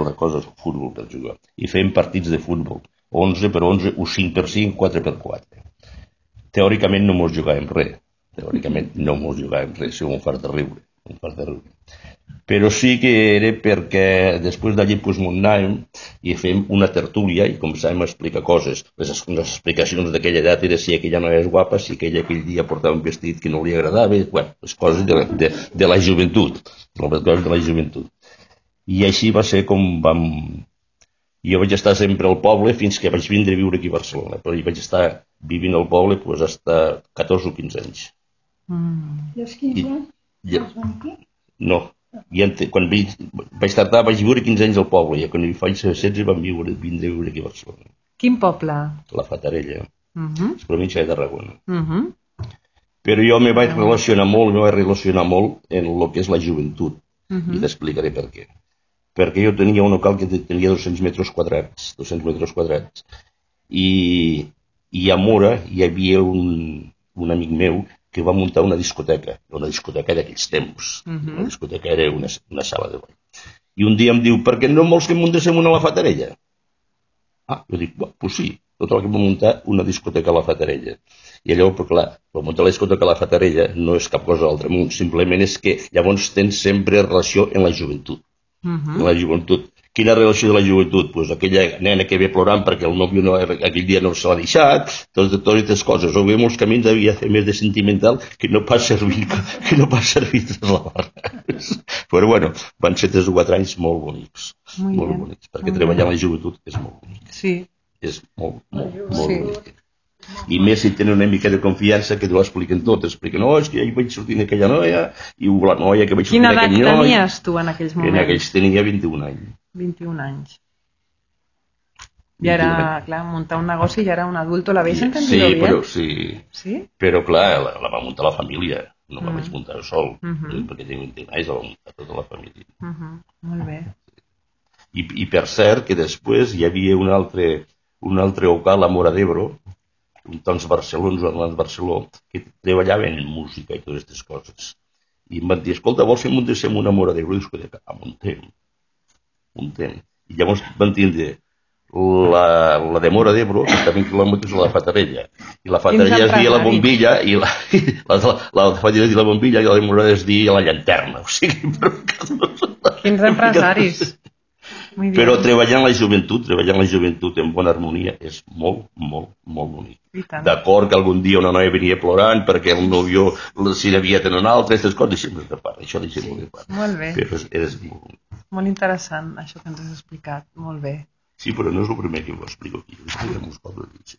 la cosa és el futbol per jugar. I fèiem partits de futbol, 11 per 11, o 5 per 5, 4 per 4. Teòricament no mos jugàvem res. Sí, un fart de riure. Però sí que era perquè després d'allí m'on anàvem i fèiem una tertúlia i començàvem a explicar coses. Les explicacions d'aquella edat era si aquella no és guapa, si aquella aquell dia portava un vestit que no li agradava, les coses de la joventut. I així va ser com vam... Jo vaig estar sempre al poble fins que vaig vindre a viure aquí a Barcelona, però hi vaig estar vivint al poble hasta 14 o 15 anys. I els 15 anys els van aquí? No, quan vaig tardar vaig viure 15 anys al poble i quan hi faig 16 vam vindre a viure aquí a Barcelona. Quin poble? La Fatarella, és província de Tarragona. Però jo me vaig relacionar molt en el que és la joventut i t'explicaré per què. Perquè jo tenia un local que tenia 200 metres quadrats i a Mora hi havia un amic meu que va muntar una discoteca d'aquells temps. La discoteca era una sala de ball. I un dia em diu, per què no vols que muntéssim una a la Fatarella? Jo dic, doncs sí, tot el que va muntar una discoteca a la Fatarella. I allò, però clar, per muntar la discoteca a la Fatarella no és cap cosa d'altre món, simplement és que llavors tens sempre relació en la joventut. En la joventut. Quina relació de la joventut? Doncs aquella nena que ve plorant perquè el nòvio aquell dia no se l'ha deixat, totes aquestes coses. O bé molts camins havia fet més de sentimental que no pas servir de la barra. Però bueno, van ser 3 o 4 anys molt bonics. Molt bonics, perquè treballar en la joventut és molt bonic. Sí. És molt bonic. I més si tenen una mica de confiança que t'ho expliquen tot, no, és que jo vaig sortir d'aquella noia i la noia que vaig sortir d'aquell noi. Quina edat tenies tu en aquells moments? En aquells tenia 21 anys. 21 anys. Ja era, clar, muntar un negoci ja era un adulto, ¿l'habéis entendido bien? Sí, però clar, la va muntar la família, no la vaig muntar sol, perquè tenia 21 anys, la va muntar tota la família. Molt bé. I per cert que després hi havia un altre local a Móra d'Ebre, uns germans Barceló, que treballaven en música i totes aquestes coses. I em van dir, escolta, vols que muntéssim una Móra d'Ebre? Discoteca, muntem. I llavors van tindre la de Móra d'Ebre, que també quilòmetres a la Fatarella. I la Fatarella es deia la Bombilla, i la Fatarella es deia la Bombilla, i la de Móra es deia la Llanterna. O sigui, quins empresaris. Però treballar en la joventut en bona harmonia és molt, molt, molt bonic. D'acord que algun dia una noia venia plorant perquè el nòvio s'hi devia tenir un altre, aquestes coses deixem-les de part, això deixem-ho de part. Molt bé. Però és molt bonic. Molt interessant això que ens has explicat, molt bé. Sí, però no és el primer que ho explico aquí, ho explico en molts pobles.